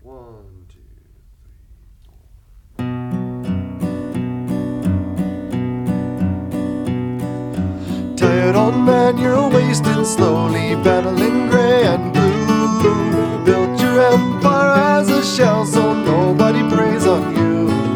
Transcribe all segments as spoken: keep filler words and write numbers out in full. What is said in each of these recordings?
One, two, three, four. Tired old man, you're wasting slowly, battling gray and blue. Built your empire as a shell, so nobody preys on you.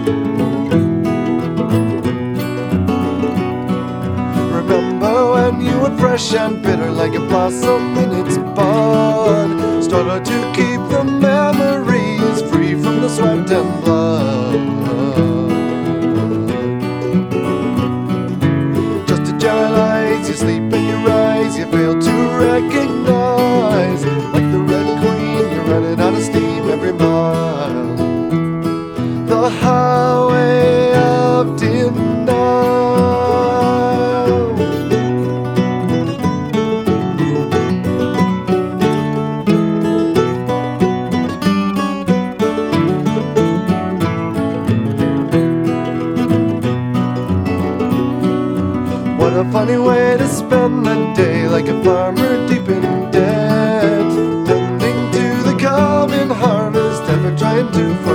Remember when you were fresh and bitter, like a blossom in its bud. Started to keep the memories free from the sweat and blood. Just a jar of lights, you sleep and you rise, you fail to recognize. Like the Red Queen, you're running out of steam every mile. The highway of denial. What a funny way to spend the day, like a farmer deep in debt, tending to the coming harvest, ever trying to